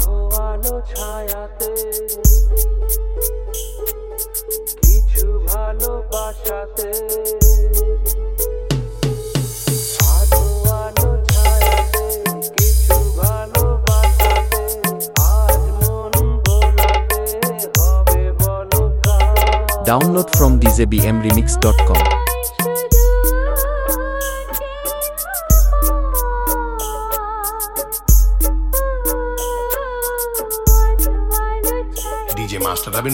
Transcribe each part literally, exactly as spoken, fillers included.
আধো আলো ছায়াতে কিছু ভালোবাসাতে আধো আলো ছায়াতে কিছু ভালোবাসাতে আজ মন বোলাতে হবে বলো কার। Download from d j b m remix dot com. D J Master Rabin.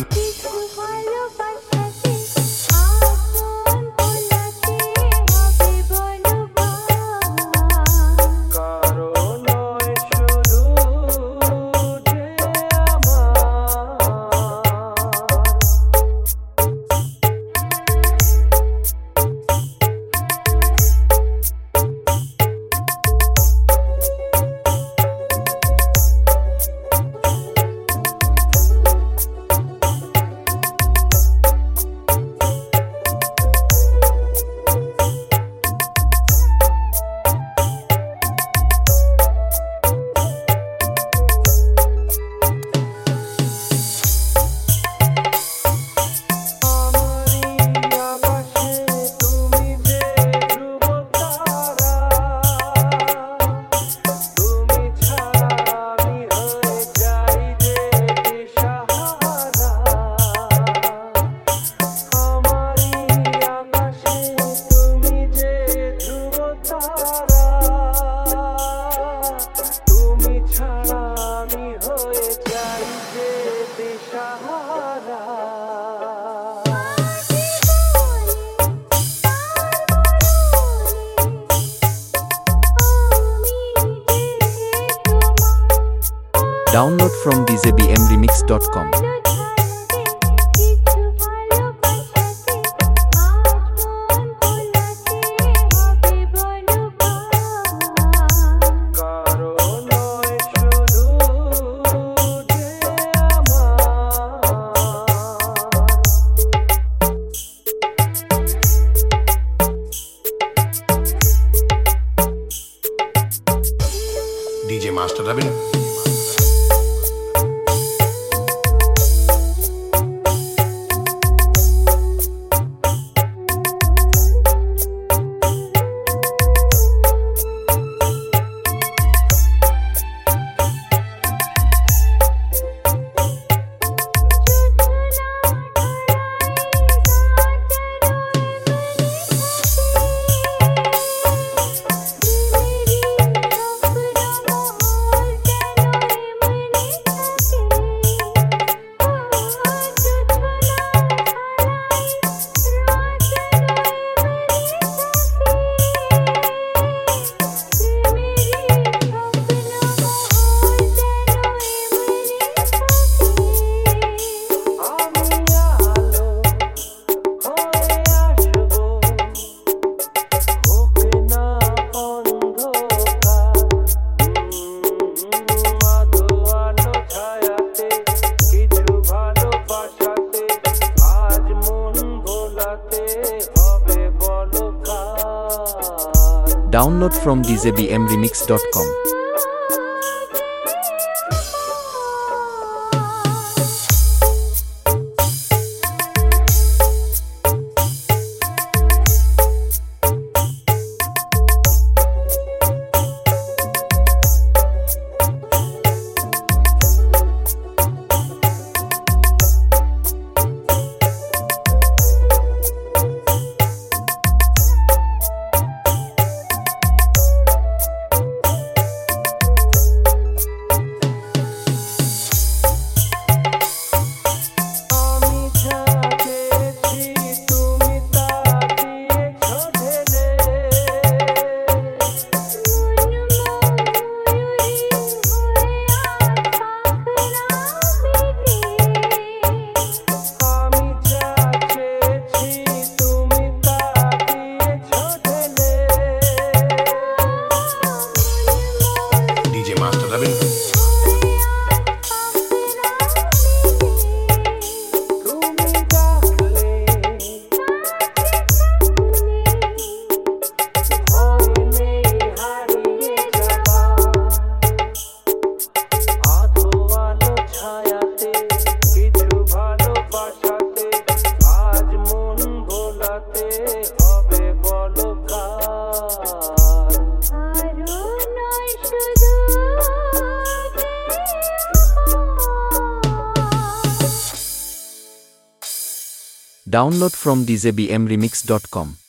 Download from d j b m remix dot com. D J Master Rabin. Download from d j b m remix dot com. Download from d j b m remix dot com.